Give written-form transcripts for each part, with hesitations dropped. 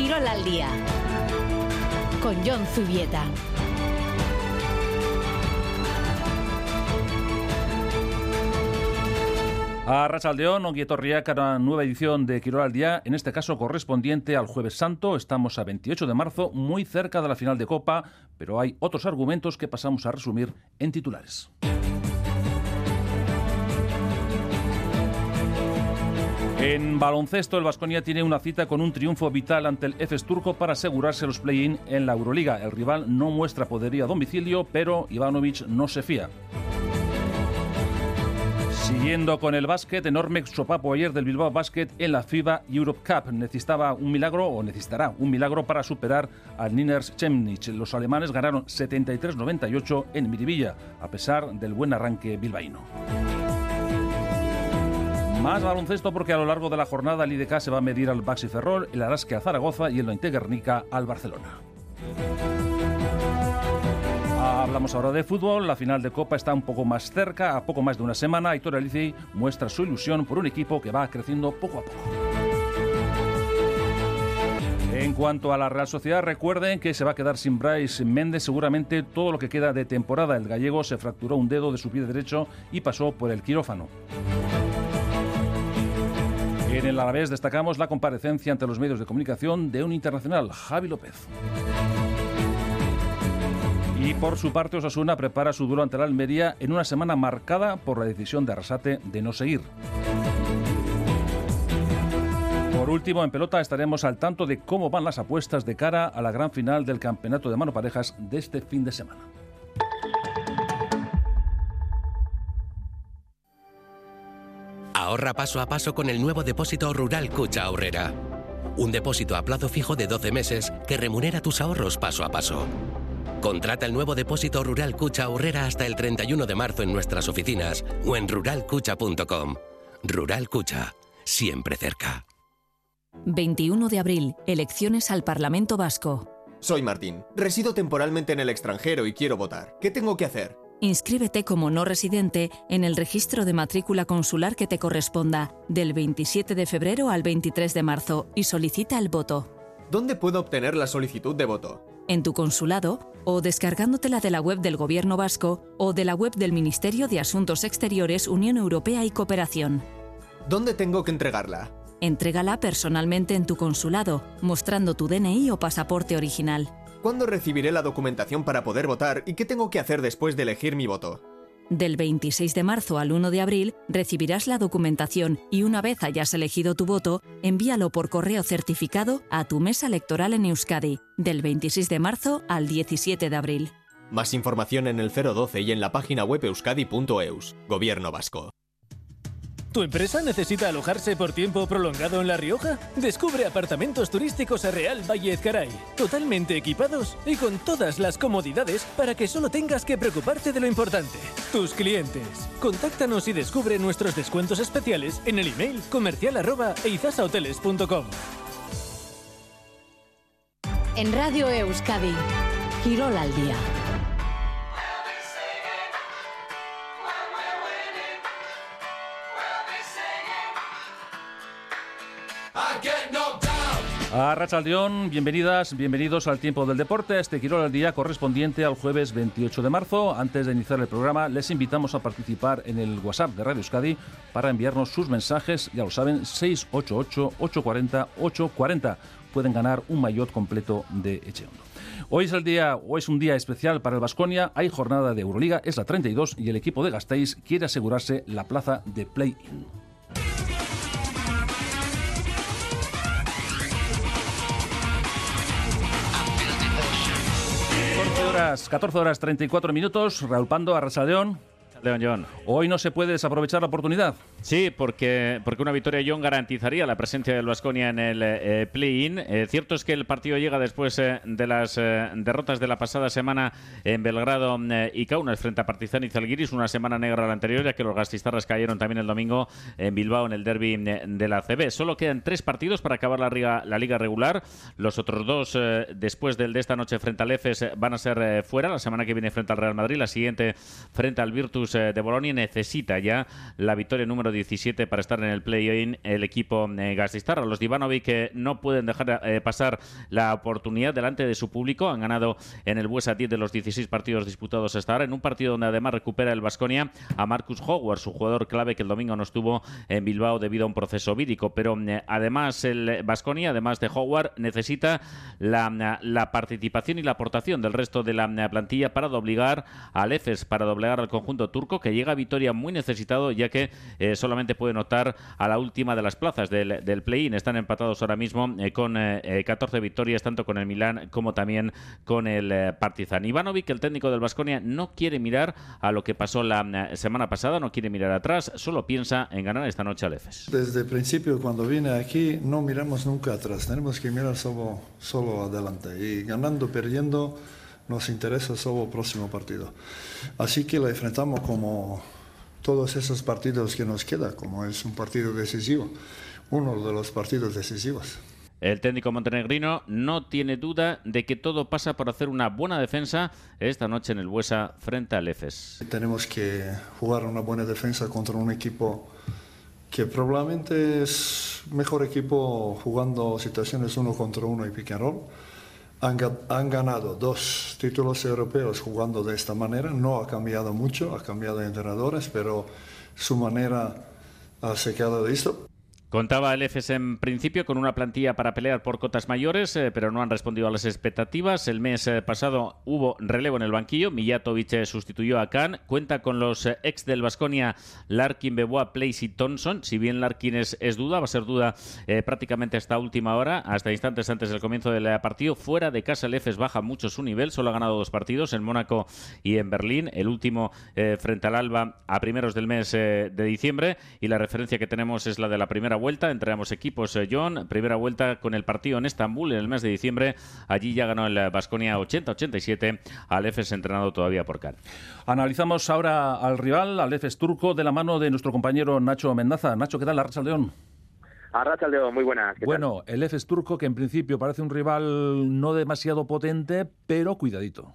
Quirol al día con Jon Zubieta. Arratsaldeon, ongi etorriak a una nueva edición de Quirol al día, en este caso correspondiente al Jueves Santo. Estamos a 28 de marzo, muy cerca de la final de Copa, pero hay otros argumentos que pasamos a resumir en titulares. En baloncesto, el Baskonia tiene una cita con un triunfo vital ante el Efes turco para asegurarse los play-in en la Euroliga. El rival no muestra poderío a domicilio, pero Ivanovic no se fía. Siguiendo con el básquet, enorme sopapo ayer del Bilbao Basket en la FIBA Europe Cup. Necesitará un milagro para superar al Niners Chemnitz. Los alemanes ganaron 73-98 en Miribilla, a pesar del buen arranque bilbaíno. Más baloncesto porque a lo largo de la jornada el IDK se va a medir al Baxi Ferrol, el Araski a Zaragoza y el Ointe Guernica al Barcelona. Hablamos ahora de fútbol. La final de Copa está un poco más cerca, a poco más de una semana. Aitor Elizei muestra su ilusión por un equipo que va creciendo poco a poco. En cuanto a la Real Sociedad, recuerden que se va a quedar sin Brais Méndez seguramente todo lo que queda de temporada. El gallego se fracturó un dedo de su pie derecho y pasó por el quirófano. En el Alavés destacamos la comparecencia ante los medios de comunicación de un internacional, Javi López. Y por su parte, Osasuna prepara su duelo ante el Almería en una semana marcada por la decisión de Arrasate de no seguir. Por último, en pelota estaremos al tanto de cómo van las apuestas de cara a la gran final del campeonato de mano parejas de este fin de semana. Ahorra paso a paso con el nuevo depósito Rural Kutxa Aurrera. Un depósito a plazo fijo de 12 meses que remunera tus ahorros paso a paso. Contrata el nuevo depósito Rural Kutxa Aurrera hasta el 31 de marzo en nuestras oficinas o en ruralkutxa.com. Rural Kutxa, siempre cerca. 21 de abril, elecciones al Parlamento Vasco. Soy Martín, resido temporalmente en el extranjero y quiero votar. ¿Qué tengo que hacer? Inscríbete como no residente en el registro de matrícula consular que te corresponda, del 27 de febrero al 23 de marzo, y solicita el voto. ¿Dónde puedo obtener la solicitud de voto? En tu consulado o descargándotela de la web del Gobierno vasco o de la web del Ministerio de Asuntos Exteriores, Unión Europea y Cooperación. ¿Dónde tengo que entregarla? Entrégala personalmente en tu consulado, mostrando tu DNI o pasaporte original. ¿Cuándo recibiré la documentación para poder votar y qué tengo que hacer después de elegir mi voto? Del 26 de marzo al 1 de abril recibirás la documentación y una vez hayas elegido tu voto, envíalo por correo certificado a tu mesa electoral en Euskadi, del 26 de marzo al 17 de abril. Más información en el 012 y en la página web euskadi.eus. Gobierno vasco. ¿Tu empresa necesita alojarse por tiempo prolongado en La Rioja? Descubre apartamentos turísticos a Real Valle Ezcaray, totalmente equipados y con todas las comodidades para que solo tengas que preocuparte de lo importante, tus clientes. Contáctanos y descubre nuestros descuentos especiales en el email comercial@eizasahoteles.com. En Radio Euskadi, Quirol al día. Arratsaldeon, bienvenidos al tiempo del deporte, a este Quirol al día correspondiente al jueves 28 de marzo. Antes de iniciar el programa, les invitamos a participar en el WhatsApp de Radio Euskadi para enviarnos sus mensajes, ya lo saben, 688-840-840. Pueden ganar un maillot completo de Echeondo. Hoy es un día especial para el Baskonia, hay jornada de Euroliga, es la 32 y el equipo de Gasteiz quiere asegurarse la plaza de play-in. 14 horas 34 minutos. Raúl Pando, arratsaldeon. León John. Hoy no se puede desaprovechar la oportunidad. Sí, porque una victoria John garantizaría la presencia del Baskonia en el play-in. Cierto es que el partido llega después de las derrotas de la pasada semana en Belgrado y Kaunas frente a Partizan y Zalgiris, una semana negra la anterior, ya que los gastistarras cayeron también el domingo en Bilbao en el derbi de la ACB. Solo quedan 3 partidos para acabar la liga regular. Los otros 2, después del de esta noche frente al EFES, van a ser fuera. La semana que viene frente al Real Madrid, la siguiente frente al Virtus Virtus de Bolonia. Necesita ya la victoria número 17 para estar en el play-in el equipo Gasteiztarra. Los de Ivanovic no pueden dejar pasar la oportunidad delante de su público. Han ganado en el Buesa 10 de los 16 partidos disputados hasta ahora, en un partido donde además recupera el Baskonia a Marcus Howard, su jugador clave, que el domingo no estuvo en Bilbao debido a un proceso vírico. Pero además el Baskonia, además de Howard, necesita la participación y la aportación del resto de la plantilla para doblegar al Efes, para doblegar al conjunto turco, que llega a Vitoria muy necesitado, ya que solamente pueden optar a la última de las plazas del play-in. Están empatados ahora mismo con 14 victorias, tanto con el Milán como también con el Partizan. Ivanovic, el técnico del Baskonia, no quiere mirar a lo que pasó la semana pasada, no quiere mirar atrás, solo piensa en ganar esta noche al Efes. Desde el principio, cuando vine aquí, no miramos nunca atrás, tenemos que mirar solo adelante, y ganando, perdiendo, nos interesa solo el próximo partido. Así que lo enfrentamos como todos esos partidos que nos quedan, como es un partido decisivo, uno de los partidos decisivos. El técnico montenegrino no tiene duda de que todo pasa por hacer una buena defensa esta noche en el Buesa frente al Efes. Tenemos que jugar una buena defensa contra un equipo que probablemente es mejor equipo jugando situaciones 1 contra 1 y pick and roll. Han ganado 2 títulos europeos jugando de esta manera. No ha cambiado mucho, ha cambiado de entrenadores, pero su manera se queda de esto. Contaba el Efes en principio con una plantilla para pelear por cotas mayores, pero no han respondido a las expectativas. El mes pasado hubo relevo en el banquillo. Mijatovic sustituyó a Kahn. Cuenta con los ex del Baskonia, Larkin, Bebois, Place y Thompson. Si bien Larkin es duda, va a ser duda prácticamente hasta última hora, hasta instantes antes del comienzo del partido. Fuera de casa el Efes baja mucho su nivel. Solo ha ganado 2 partidos, en Mónaco y en Berlín. El último frente al Alba a primeros del mes de diciembre. Y la referencia que tenemos es la de la primera vuelta entre ambos equipos. John, primera vuelta con el partido en Estambul en el mes de diciembre. Allí ya ganó el Baskonia 80-87 al Efes, entrenado todavía por Kahn. Analizamos ahora al rival, al Efes turco, de la mano de nuestro compañero Nacho Mendaza. Nacho, ¿qué tal? Arratsaldeon. Arratsaldeon, muy buenas. Bueno, el Efes turco, que en principio parece un rival no demasiado potente, pero cuidadito.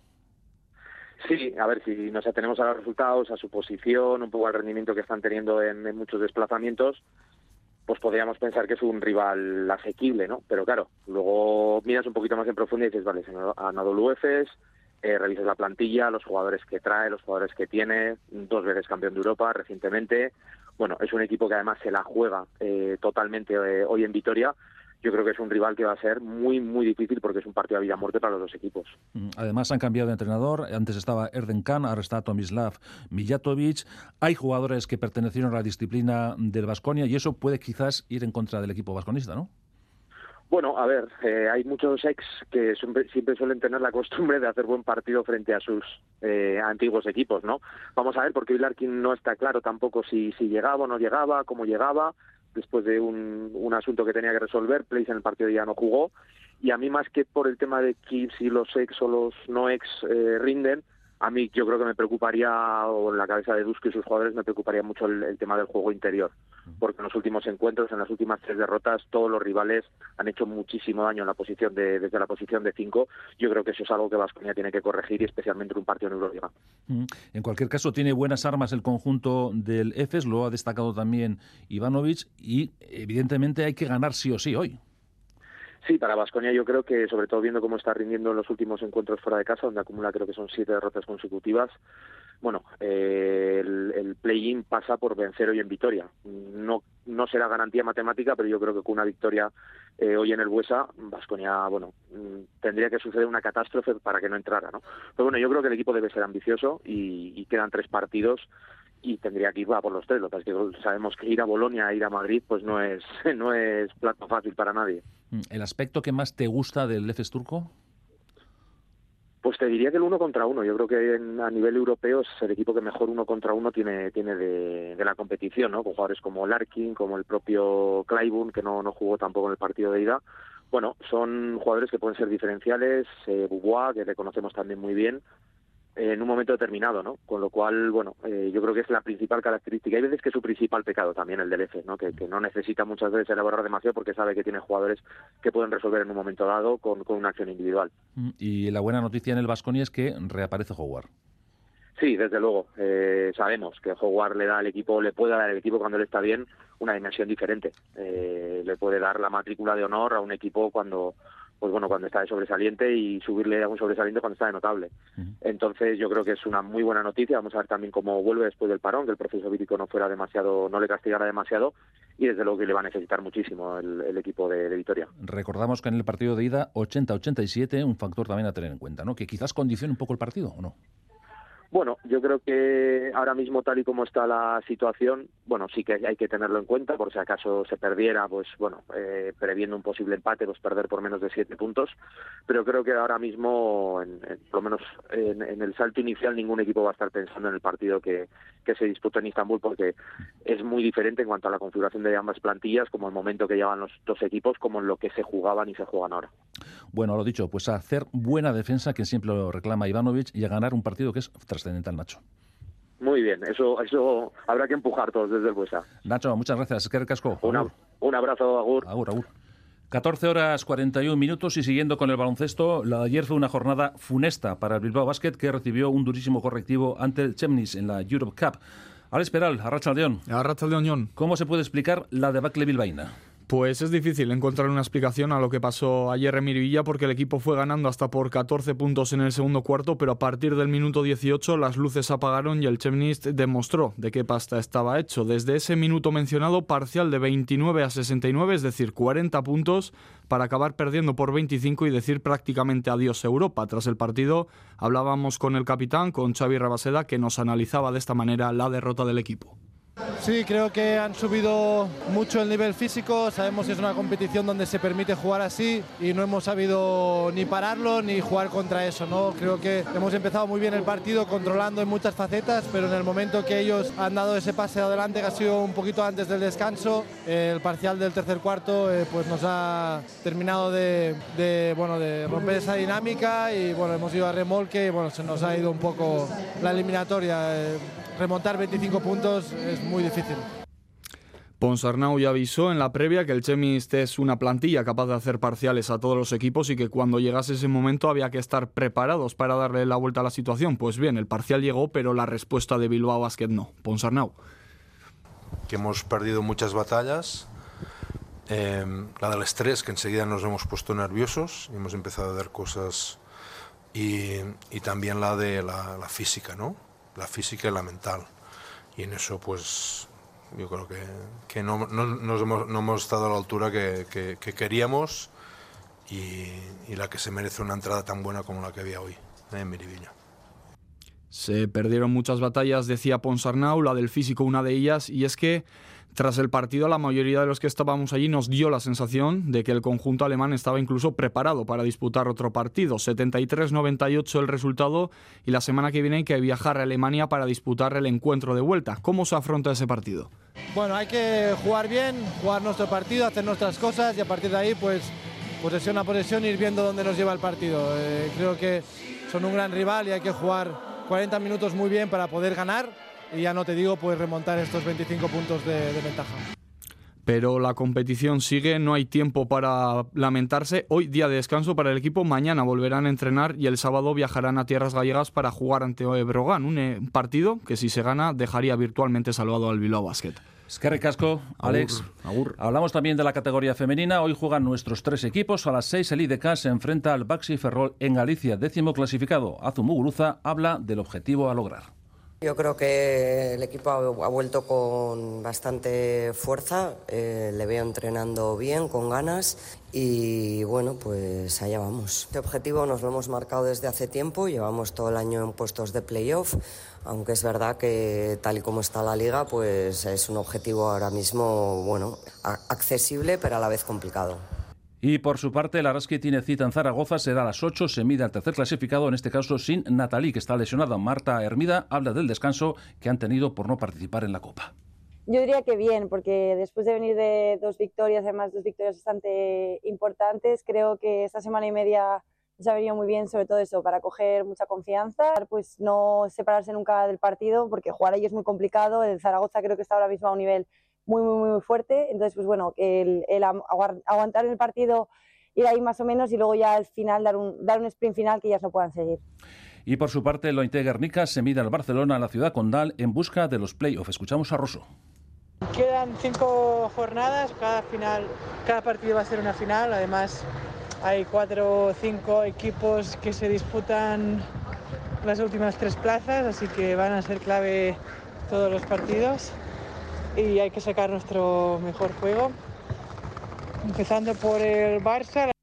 Sí, a ver, si nos atenemos a los resultados, a su posición, un poco al rendimiento que están teniendo en muchos desplazamientos, pues podríamos pensar que es un rival asequible, ¿no? Pero claro, luego miras un poquito más en profundidad y dices, vale, Anadolu Efes, revisas la plantilla, los jugadores que trae, los jugadores que tiene, 2 veces campeón de Europa recientemente. Bueno, es un equipo que además se la juega totalmente hoy en Vitoria. Yo creo que es un rival que va a ser muy, muy difícil porque es un partido a vida o muerte para los 2 equipos. Además han cambiado de entrenador. Antes estaba Erden Kahn, ahora está Tomislav Mijatovic. Hay jugadores que pertenecieron a la disciplina del Baskonia y eso puede quizás ir en contra del equipo vasconista, ¿no? Bueno, a ver, hay muchos ex que siempre suelen tener la costumbre de hacer buen partido frente a sus antiguos equipos, ¿no? Vamos a ver, porque hoy Larkin no está claro tampoco si llegaba o no llegaba, cómo llegaba. Después de un asunto que tenía que resolver, Place en el partido ya no jugó, y a mí más que por el tema de que si los ex o los no ex rinden, a mí yo creo que me preocuparía, o en la cabeza de Dusko y sus jugadores me preocuparía mucho el tema del juego interior, porque en los últimos encuentros, en las últimas 3 derrotas, todos los rivales han hecho muchísimo daño en la posición desde la posición de 5. Yo creo que eso es algo que Baskonia tiene que corregir, y especialmente en un partido en Euroliga. En cualquier caso, tiene buenas armas el conjunto del Efes, lo ha destacado también Ivanovic, y evidentemente hay que ganar sí o sí hoy. Sí, para Baskonia yo creo que, sobre todo viendo cómo está rindiendo en los últimos encuentros fuera de casa, donde acumula creo que son 7 derrotas consecutivas, bueno, el play-in pasa por vencer hoy en Vitoria. No será garantía matemática, pero yo creo que con una victoria hoy en el Buesa, Baskonia, bueno, tendría que suceder una catástrofe para que no entrara, ¿no? Pero bueno, yo creo que el equipo debe ser ambicioso y quedan 3 partidos y tendría que ir por los 3. Lo que pasa es que sabemos que ir a Bolonia, ir a Madrid, pues no es plato fácil para nadie. ¿El aspecto que más te gusta del Efes turco? Pues te diría que el 1 contra 1. Yo creo que a nivel europeo es el equipo que mejor 1 contra 1 tiene de la competición, ¿no? Con jugadores como Larkin, como el propio Clyburn, que no jugó tampoco en el partido de ida. Bueno, son jugadores que pueden ser diferenciales, Bebois, que le conocemos también muy bien, en un momento determinado, ¿no? Con lo cual, bueno, yo creo que es la principal característica. Hay veces que es su principal pecado también, el del Efes, ¿no? Que no necesita muchas veces elaborar demasiado porque sabe que tiene jugadores que pueden resolver en un momento dado con una acción individual. Y la buena noticia en el Baskonia es que reaparece Howard. Sí, desde luego. Sabemos que Howard le puede dar al equipo cuando él está bien una dimensión diferente. Le puede dar la matrícula de honor a un equipo cuando está de sobresaliente y subirle a un sobresaliente cuando está de notable. Entonces yo creo que es una muy buena noticia. Vamos a ver también cómo vuelve después del parón, que el proceso vírico no le castigara demasiado, y desde luego que le va a necesitar muchísimo el equipo de Vitoria. Recordamos que en el partido de ida 80-87, un factor también a tener en cuenta, ¿no? Que quizás condicione un poco el partido, ¿o no? Bueno, yo creo que ahora mismo, tal y como está la situación, bueno, sí que hay que tenerlo en cuenta, por si acaso se perdiera, pues bueno, previendo un posible empate, pues perder por menos de 7 puntos, pero creo que ahora mismo, por lo menos en el salto inicial, ningún equipo va a estar pensando en el partido que se disputa en Istambul, porque es muy diferente en cuanto a la configuración de ambas plantillas, como el momento que llevan los dos equipos, como en lo que se jugaban y se juegan ahora. Bueno, lo dicho, pues a hacer buena defensa, que siempre lo reclama Ivanovic, y a ganar un partido que es trascendental, Nacho. Muy bien, eso habrá que empujar todos desde el Buesa. Nacho, muchas gracias. Eskerrik asko. Un abrazo, agur. Agur. 14 horas 41 minutos y siguiendo con el baloncesto, la de ayer fue una jornada funesta para el Bilbao Basket, que recibió un durísimo correctivo ante el Chemnitz en la Europe Cup. Alex Peral, Arratsaldeon. Arratsaldeon, Jon. ¿Cómo se puede explicar la debacle bilbaína? Pues es difícil encontrar una explicación a lo que pasó ayer en Miribilla, porque el equipo fue ganando hasta por 14 puntos en el segundo cuarto, pero a partir del minuto 18 las luces se apagaron y el Chemnitz demostró de qué pasta estaba hecho. Desde ese minuto mencionado, parcial de 29-69, es decir, 40 puntos, para acabar perdiendo por 25 y decir prácticamente adiós a Europa. Tras el partido hablábamos con el capitán, con Xavi Rabaseda, que nos analizaba de esta manera la derrota del equipo. Sí, creo que han subido mucho el nivel físico. Sabemos que es una competición donde se permite jugar así y no hemos sabido ni pararlo ni jugar contra eso, ¿no? Creo que hemos empezado muy bien el partido, controlando en muchas facetas, pero en el momento que ellos han dado ese pase adelante, que ha sido un poquito antes del descanso, el parcial del tercer cuarto pues nos ha terminado de romper esa dinámica y bueno, hemos ido a remolque y bueno, se nos ha ido un poco la eliminatoria. Remontar 25 puntos es muy difícil. Ponsarnau ya avisó en la previa que el Chemnitz es una plantilla capaz de hacer parciales a todos los equipos y que cuando llegase ese momento había que estar preparados para darle la vuelta a la situación. Pues bien, el parcial llegó, pero la respuesta de Bilbao Basket no. Ponsarnau. Que hemos perdido muchas batallas. La del estrés, que enseguida nos hemos puesto nerviosos y hemos empezado a dar cosas. Y también la de la física, ¿no? La física y la mental, y en eso pues yo creo que no hemos estado a la altura que queríamos y la que se merece una entrada tan buena como la que había hoy en Miribilla. Se perdieron muchas batallas, decía Ponsarnau, la del físico una de ellas, y es que tras el partido la mayoría de los que estábamos allí nos dio la sensación de que el conjunto alemán estaba incluso preparado para disputar otro partido. 73-98 el resultado y la semana que viene hay que viajar a Alemania para disputar el encuentro de vuelta. ¿Cómo se afronta ese partido? Bueno, hay que jugar bien, jugar nuestro partido, hacer nuestras cosas y a partir de ahí pues posesión a posesión ir viendo dónde nos lleva el partido. Creo que son un gran rival y hay que jugar 40 minutos muy bien para poder ganar. Y ya no te digo, pues remontar estos 25 puntos de ventaja. Pero la competición sigue, no hay tiempo para lamentarse. Hoy día de descanso para el equipo, mañana volverán a entrenar y el sábado viajarán a tierras gallegas para jugar ante Breogán. Un partido que si se gana dejaría virtualmente salvado al Bilbao Basket. Eskerrik asko, Alex. Agur. Hablamos también de la categoría femenina. Hoy juegan nuestros 3 equipos. A las 6 el IDK se enfrenta al Baxi Ferrol en Galicia, 10º clasificado. Azu Muguruza habla del objetivo a lograr. Yo creo que el equipo ha vuelto con bastante fuerza, le veo entrenando bien, con ganas y bueno, pues allá vamos. Este objetivo nos lo hemos marcado desde hace tiempo, llevamos todo el año en puestos de playoff, aunque es verdad que tal y como está la liga, pues es un objetivo ahora mismo, bueno, accesible pero a la vez complicado. Y por su parte, el Araski tiene cita en Zaragoza, será a las 8, se mide al tercer clasificado, en este caso sin Natalí, que está lesionada. Marta Hermida habla del descanso que han tenido por no participar en la Copa. Yo diría que bien, porque después de venir de 2 victorias, además 2 victorias bastante importantes, creo que esta semana y media nos ha venido muy bien, sobre todo eso, para coger mucha confianza, pues no separarse nunca del partido, porque jugar ahí es muy complicado. El Zaragoza creo que está ahora mismo a un nivel muy fuerte, entonces pues bueno, el aguantar el partido, ir ahí más o menos y luego ya al final dar un sprint final que ellas no puedan seguir. Y por su parte, el Lointe Guernica se mide al Barcelona, a la ciudad condal, en busca de los play-off. Escuchamos a Rosso. Quedan 5 jornadas, cada partido va a ser una final. Además, hay 4 o 5 equipos que se disputan las últimas 3 plazas, así que van a ser clave todos los partidos y hay que sacar nuestro mejor juego. Empezando por el Barça.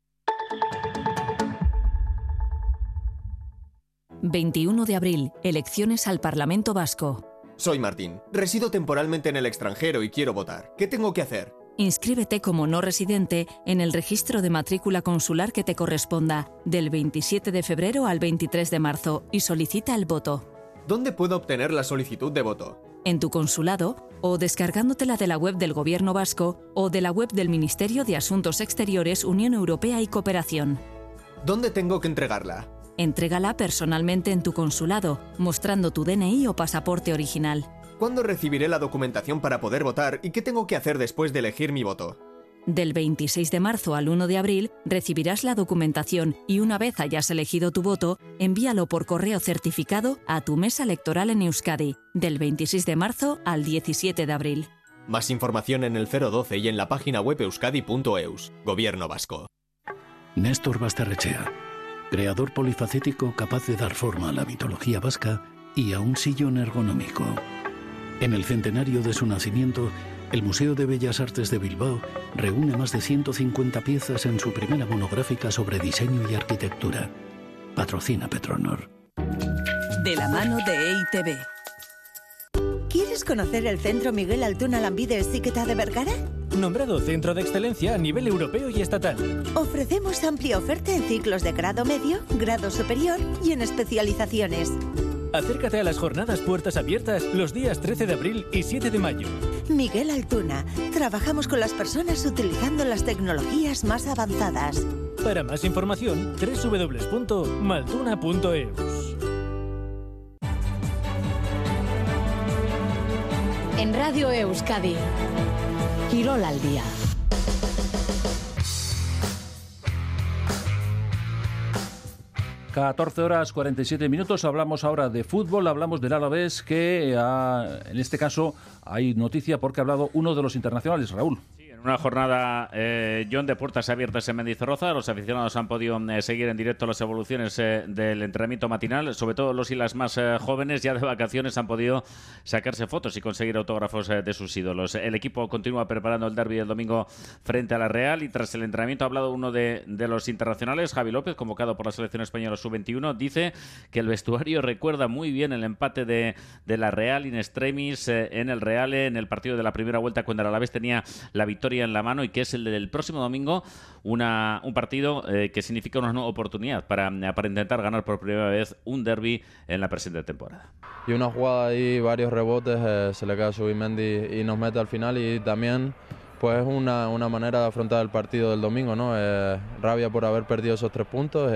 21 de abril, elecciones al Parlamento Vasco. Soy Martín. Resido temporalmente en el extranjero y quiero votar. ¿Qué tengo que hacer? Inscríbete como no residente en el registro de matrícula consular que te corresponda, del 27 de febrero al 23 de marzo, y solicita el voto. ¿Dónde puedo obtener la solicitud de voto? En tu consulado, o descargándotela de la web del Gobierno vasco o de la web del Ministerio de Asuntos Exteriores, Unión Europea y Cooperación. ¿Dónde tengo que entregarla? Entrégala personalmente en tu consulado, mostrando tu DNI o pasaporte original. ¿Cuándo recibiré la documentación para poder votar y qué tengo que hacer después de elegir mi voto? Del 26 de marzo al 1 de abril recibirás la documentación y una vez hayas elegido tu voto, envíalo por correo certificado a tu mesa electoral en Euskadi, del 26 de marzo al 17 de abril. Más información en el 012 y en la página web euskadi.eus. Gobierno vasco. Néstor Basterrechea, creador polifacético capaz de dar forma a la mitología vasca y a un sillón ergonómico. En el centenario de su nacimiento, el Museo de Bellas Artes de Bilbao reúne más de 150 piezas en su primera monográfica sobre diseño y arquitectura. Patrocina Petronor. De la mano de EITB. ¿Quieres conocer el Centro Miguel Altuna Lambide Siqueta de Vergara? Nombrado Centro de Excelencia a nivel europeo y estatal. Ofrecemos amplia oferta en ciclos de grado medio, grado superior y en especializaciones. Acércate a las jornadas puertas abiertas los días 13 de abril y 7 de mayo. Miguel Altuna. Trabajamos con las personas utilizando las tecnologías más avanzadas. Para más información, www.maltuna.eus. En Radio Euskadi, Quirol al día. (14:47). Hablamos ahora de fútbol, hablamos del Alavés, que en este caso hay noticia porque ha hablado uno de los internacionales, Raúl. En una jornada, John, de puertas abiertas en Mendizorroza, los aficionados han podido seguir en directo las evoluciones del entrenamiento matinal, sobre todo los y las más jóvenes, ya de vacaciones, han podido sacarse fotos y conseguir autógrafos de sus ídolos. El equipo continúa preparando el derbi del domingo frente a la Real y tras el entrenamiento ha hablado uno de los internacionales, Javi López, convocado por la selección española sub-21, dice que el vestuario recuerda muy bien el empate de la Real in extremis en el Reale, en el partido de la primera vuelta cuando el Alavés tenía la victoria en la mano, y que es el del próximo domingo, un partido que significa una nueva oportunidad para intentar ganar por primera vez un derbi en la presente temporada. Y una jugada ahí, varios rebotes, se le cae a Subimendi y nos mete al final, y también pues una manera de afrontar el partido del domingo, ¿no? Rabia por haber perdido esos 3 puntos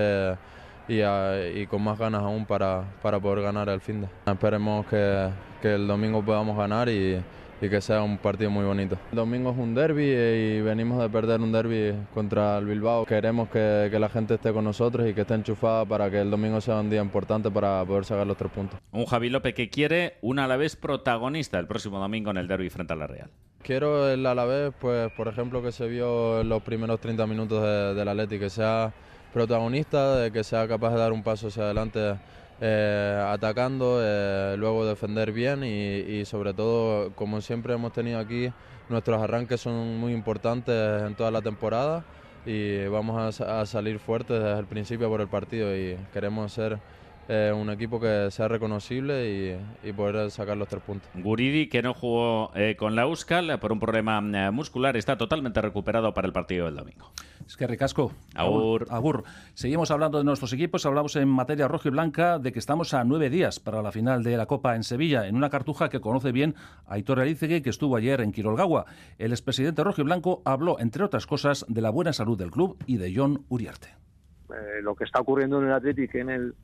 y con más ganas aún para poder ganar el finde. Esperemos que el domingo podamos ganar y que sea un partido muy bonito. El domingo es un derbi y venimos de perder un derbi contra el Bilbao. Queremos que la gente esté con nosotros y que esté enchufada para que el domingo sea un día importante para poder sacar los 3 puntos. Un Javi López que quiere un Alavés protagonista el próximo domingo en el derbi frente a la Real. Quiero el Alavés, pues por ejemplo, que se vio en los primeros 30 minutos del Atleti, que sea protagonista, de que sea capaz de dar un paso hacia adelante atacando, luego defender bien y sobre todo, como siempre hemos tenido aquí, nuestros arranques son muy importantes en toda la temporada y vamos a salir fuertes desde el principio por el partido y queremos ser un equipo que sea reconocible y poder sacar los 3 puntos. Guridi, que no jugó con la Euskal por un problema muscular, está totalmente recuperado para el partido del domingo. Es que ricasco. Agur. Seguimos hablando de nuestros equipos. Hablamos en materia roja y blanca de que estamos a 9 días para la final de la Copa en Sevilla, en una cartuja que conoce bien Aitor Elizegui, que estuvo ayer en Quirolgaua. El expresidente rojo y blanco habló, entre otras cosas, de la buena salud del club y de Jon Uriarte. Lo que está ocurriendo en el Athletic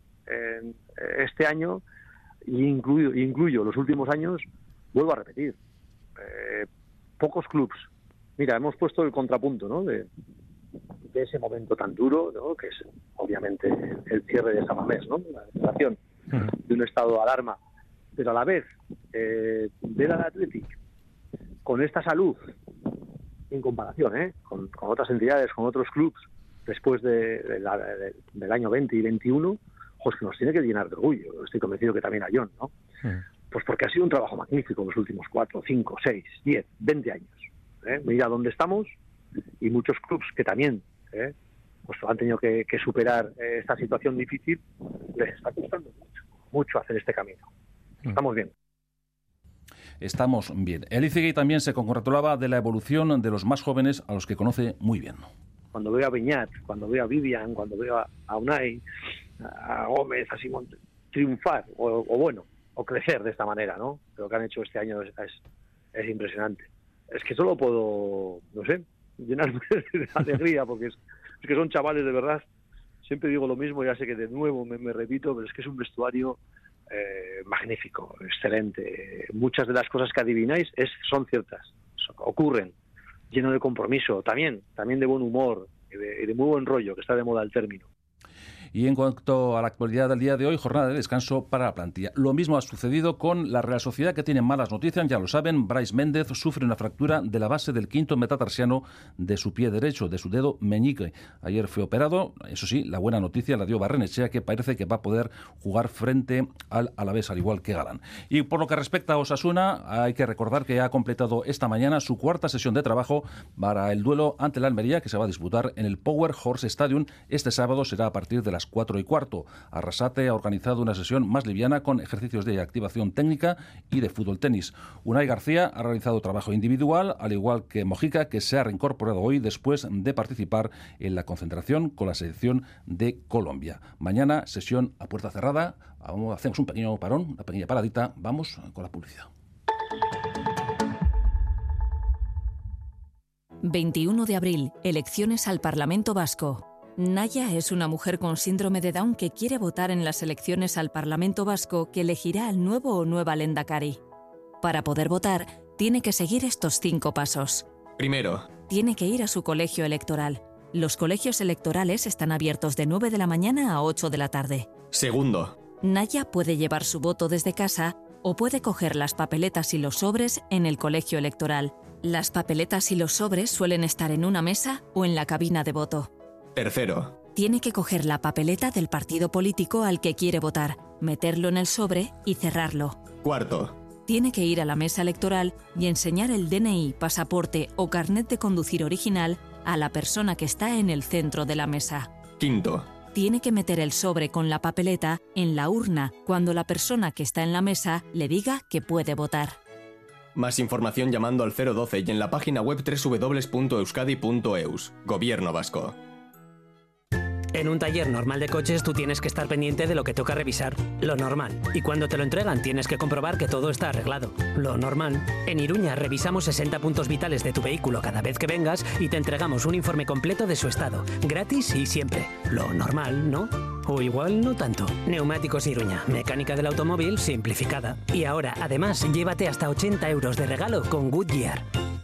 este año, incluyo los últimos años, vuelvo a repetir, pocos clubs. Mira, hemos puesto el contrapunto, ¿no? de ese momento tan duro, ¿no? Que es obviamente el cierre de San Mamés, ¿no? La declaración de un estado de alarma, pero a la vez ver al Athletic con esta salud en comparación con otras entidades, con otros clubes después del año 20 y 21, pues que nos tiene que llenar de orgullo. Estoy convencido que también a John, ¿no? Pues porque ha sido un trabajo magnífico los últimos 4, 5, 6, 10, 20 años. Mira dónde estamos, y muchos clubes que también pues han tenido que superar esta situación difícil, les está costando mucho hacer este camino. Estamos bien. Estamos bien. El Izegui también se congratulaba de la evolución de los más jóvenes, a los que conoce muy bien. Cuando veo a Beñat, cuando veo a Vivian, cuando veo a Unai, a Gómez, a Simón triunfar o crecer de esta manera, ¿no? Lo que han hecho este año es impresionante. Es que solo puedo, no sé, llenarme de alegría, porque es que son chavales de verdad. Siempre digo lo mismo, ya sé que de nuevo me repito, pero es que es un vestuario magnífico, excelente. Muchas de las cosas que adivináis son ciertas, ocurren, lleno de compromiso, también de buen humor y de muy buen rollo, que está de moda el término. Y en cuanto a la actualidad del día de hoy, jornada de descanso para la plantilla. Lo mismo ha sucedido con la Real Sociedad, que tiene malas noticias, ya lo saben. Brais Méndez sufre una fractura de la base del quinto metatarsiano de su pie derecho, de su dedo meñique. Ayer fue operado. Eso sí, la buena noticia la dio Barrenechea, que parece que va a poder jugar frente al Alavés, al igual que Galán. Y por lo que respecta a Osasuna, hay que recordar que ha completado esta mañana su cuarta sesión de trabajo para el duelo ante la Almería, que se va a disputar en el Power Horse Stadium. Este sábado será a partir de las 4:15. Arrasate ha organizado una sesión más liviana con ejercicios de activación técnica y de fútbol tenis. Unai García ha realizado trabajo individual, al igual que Mojica, que se ha reincorporado hoy después de participar en la concentración con la selección de Colombia. Mañana sesión a puerta cerrada. Hacemos un pequeño parón, una pequeña paradita. Vamos con la publicidad. 21 de abril, elecciones al Parlamento Vasco. Naya es una mujer con síndrome de Down que quiere votar en las elecciones al Parlamento Vasco que elegirá al nuevo o nueva lehendakari. Para poder votar, tiene que seguir estos 5 pasos. Primero, tiene que ir a su colegio electoral. Los colegios electorales están abiertos de 9 de la mañana a 8 de la tarde. Segundo, Naya puede llevar su voto desde casa o puede coger las papeletas y los sobres en el colegio electoral. Las papeletas y los sobres suelen estar en una mesa o en la cabina de voto. Tercero, tiene que coger la papeleta del partido político al que quiere votar, meterlo en el sobre y cerrarlo. Cuarto, tiene que ir a la mesa electoral y enseñar el DNI, pasaporte o carnet de conducir original a la persona que está en el centro de la mesa. Quinto, tiene que meter el sobre con la papeleta en la urna cuando la persona que está en la mesa le diga que puede votar. Más información llamando al 012 y en la página web www.euskadi.eus. Gobierno Vasco. En un taller normal de coches tú tienes que estar pendiente de lo que toca revisar, lo normal. Y cuando te lo entregan tienes que comprobar que todo está arreglado, lo normal. En Iruña revisamos 60 puntos vitales de tu vehículo cada vez que vengas y te entregamos un informe completo de su estado, gratis y siempre. Lo normal, ¿no? O igual no tanto. Neumáticos Iruña, mecánica del automóvil simplificada. Y ahora, además, llévate hasta 80 euros de regalo con Goodyear.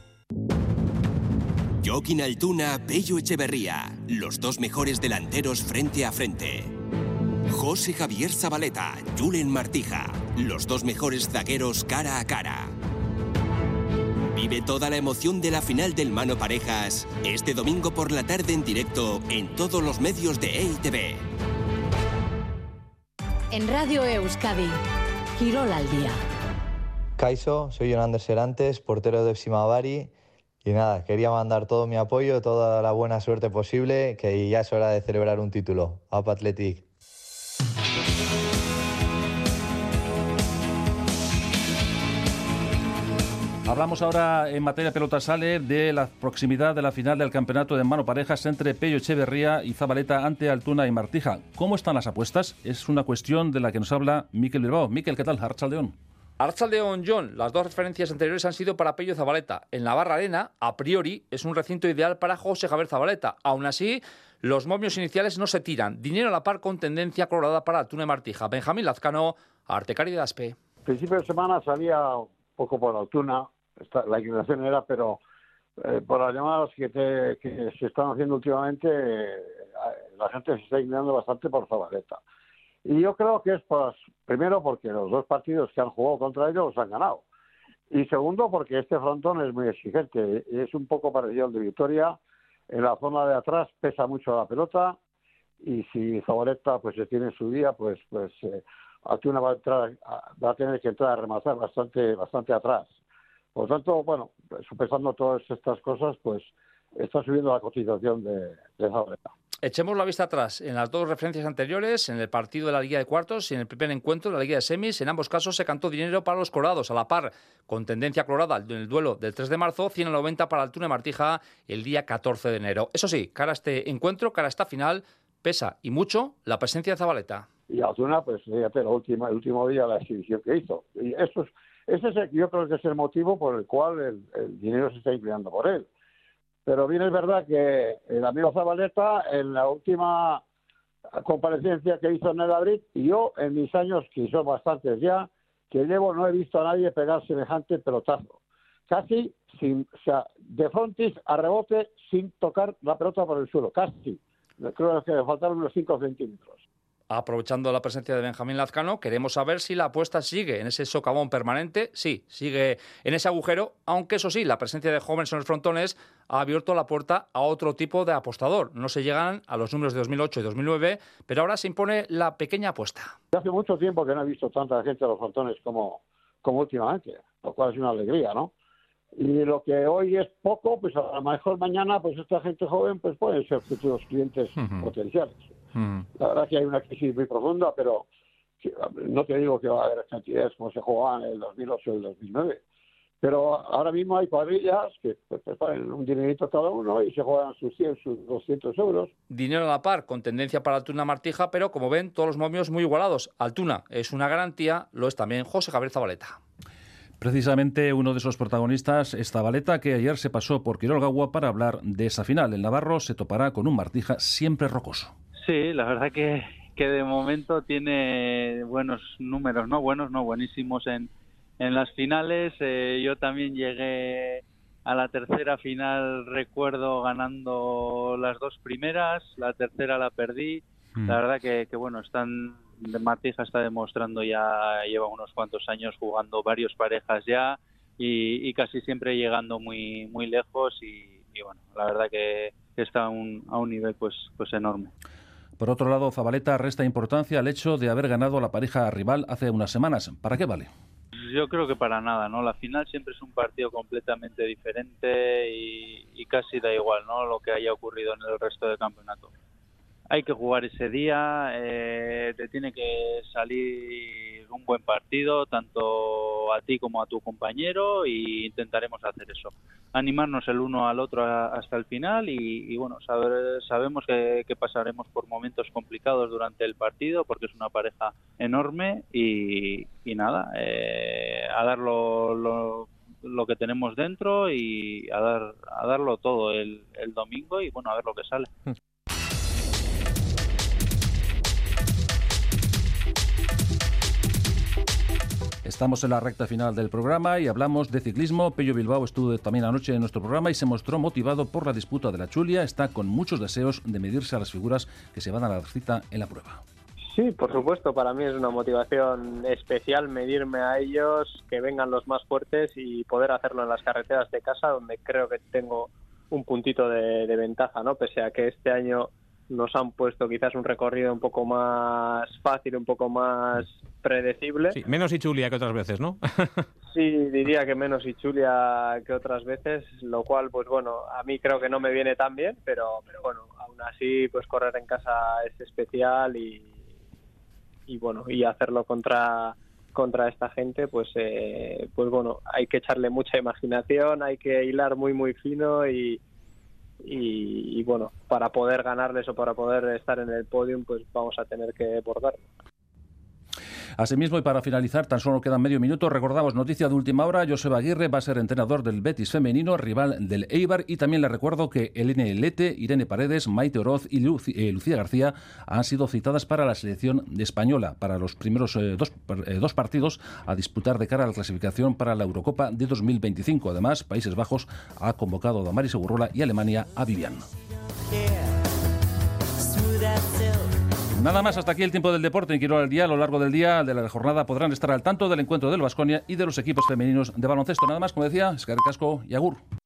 Joaquín Altuna, Pello Echeverría, los dos mejores delanteros frente a frente. José Javier Zabaleta, Julen Martija, los dos mejores zagueros cara a cara. Vive toda la emoción de la final del Mano Parejas este domingo por la tarde en directo en todos los medios de EITV. En Radio Euskadi, Quirol al día. Kaixo, soy Jonander Serantes, portero de FC Mavari. Y nada, quería mandar todo mi apoyo, toda la buena suerte posible, que ya es hora de celebrar un título. ¡Apa Athletic! Hablamos ahora en materia de pelota sale de la proximidad de la final del campeonato de mano parejas entre Pello Echeverría y Zabaleta ante Altuna y Martija. ¿Cómo están las apuestas? Es una cuestión de la que nos habla Mikel Bilbao. Mikel, ¿qué tal? Arratsaldeon. Arratsaldeon, John. Las dos referencias anteriores han sido para Pello Zabaleta. En la Barra Arena, a priori, es un recinto ideal para José Javier Zabaleta. Aún así, los momios iniciales no se tiran. Dinero a la par con tendencia colorada para Altuna y Martija. Benjamín Lazcano, Artecari de Aspe. Principio de semana salía un poco por Altuna. La inclinación era, pero Por las llamadas que se están haciendo últimamente, la gente se está inclinando bastante por Zabaleta. Y yo creo que es, primero, porque los dos partidos que han jugado contra ellos los han ganado. Y segundo, porque este frontón es muy exigente. Es un poco parecido al de Vitoria. En la zona de atrás pesa mucho la pelota. Y si Zabaleta pues se tiene su día, pues Altuna va a tener que entrar a rematar bastante atrás. Por lo tanto, bueno, sopesando todas estas cosas, pues está subiendo la cotización de Zabaleta. Echemos la vista atrás. En las dos referencias anteriores, en el partido de la Liga de Cuartos y en el primer encuentro de la Liga de Semis, en ambos casos se cantó dinero para los colorados, a la par, con tendencia colorada en el duelo del 3 de marzo, 100-90 para Altuna y Martija el día 14 de enero. Eso sí, cara a este encuentro, cara a esta final, pesa y mucho la presencia de Zabaleta. Y Altuna, pues fíjate, el último día la exhibición que hizo. Y yo creo que es el motivo por el cual el dinero se está inclinando por él. Pero bien es verdad que el amigo Zabaleta, en la última comparecencia que hizo en el Madrid, y yo en mis años, que son bastantes ya, que llevo, no he visto a nadie pegar semejante pelotazo. Casi de frontis a rebote sin tocar la pelota por el suelo, casi. Creo que le faltaron unos 5 centímetros. Aprovechando la presencia de Benjamín Lazcano, queremos saber si la apuesta sigue en ese socavón permanente. Sí, sigue en ese agujero, aunque eso sí, la presencia de jóvenes en los frontones ha abierto la puerta a otro tipo de apostador. No se llegan a los números de 2008 y 2009, pero ahora se impone la pequeña apuesta. Hace mucho tiempo que no he visto tanta gente en los frontones como últimamente, lo cual es una alegría, ¿no? Y lo que hoy es poco, pues a lo mejor mañana, pues esta gente joven pues pueden ser futuros clientes potenciales. La verdad que hay una crisis muy profunda, pero no te digo que va a haber cantidades como se jugaban en el 2008 y el 2009. Pero ahora mismo hay cuadrillas que pues ponen un dinerito cada uno y se juegan sus 100, sus 200 euros. Dinero a la par, con tendencia para Altuna Martija, pero como ven, todos los momios muy igualados. Altuna es una garantía, lo es también José Javier Zabaleta. Precisamente uno de esos protagonistas es Zabaleta, que ayer se pasó por Quirolgagua para hablar de esa final. El navarro se topará con un Martija siempre rocoso. Sí, la verdad que de momento tiene buenos números, ¿no? Buenísimos en las finales. Yo también llegué a la tercera final, recuerdo, ganando las dos primeras, la tercera la perdí. La verdad que bueno, Martija está demostrando ya, lleva unos cuantos años jugando varios parejas ya y casi siempre llegando muy muy lejos y bueno, la verdad que está a un nivel pues enorme. Por otro lado, Zabaleta resta importancia al hecho de haber ganado a la pareja rival hace unas semanas. ¿Para qué vale? Yo creo que para nada, ¿no? La final siempre es un partido completamente diferente y casi da igual, ¿no? Lo que haya ocurrido en el resto del campeonato. Hay que jugar ese día, te tiene que salir un buen partido, tanto a ti como a tu compañero, y intentaremos hacer eso. Animarnos el uno al otro hasta el final y bueno, sabemos que pasaremos por momentos complicados durante el partido porque es una pareja enorme y nada, a dar lo que tenemos dentro y a darlo todo el domingo y bueno, a ver lo que sale. Estamos en la recta final del programa y hablamos de ciclismo. Pello Bilbao estuvo también anoche en nuestro programa y se mostró motivado por la disputa de la Chulia. Está con muchos deseos de medirse a las figuras que se van a la cita en la prueba. Sí, por supuesto, para mí es una motivación especial medirme a ellos, que vengan los más fuertes y poder hacerlo en las carreteras de casa, donde creo que tengo un puntito de ventaja, ¿no? Pese a que este año nos han puesto quizás un recorrido un poco más fácil, un poco más predecible. Sí, menos Ichulia que otras veces, ¿no? Sí, diría que menos Ichulia que otras veces, lo cual, pues bueno, a mí creo que no me viene tan bien, pero bueno, aún así, pues correr en casa es especial y bueno, y hacerlo contra esta gente, pues bueno, hay que echarle mucha imaginación, hay que hilar muy muy fino y bueno, para poder ganarles o para poder estar en el podium, pues vamos a tener que bordarlo. Asimismo, y para finalizar, tan solo quedan medio minuto, recordamos noticia de última hora, Joseba Aguirre va a ser entrenador del Betis femenino, rival del Eibar, y también le recuerdo que Elena Lete, Irene Paredes, Maite Oroz y Lucía García han sido citadas para la selección española para los primeros dos partidos a disputar de cara a la clasificación para la Eurocopa de 2025. Además, Países Bajos ha convocado a Damaris Segurola y Alemania a Vivian. Nada más, hasta aquí el tiempo del deporte en Quirol al Día. A lo largo del día de la jornada podrán estar al tanto del encuentro del Baskonia y de los equipos femeninos de baloncesto. Nada más, como decía, eskerrik asko y agur.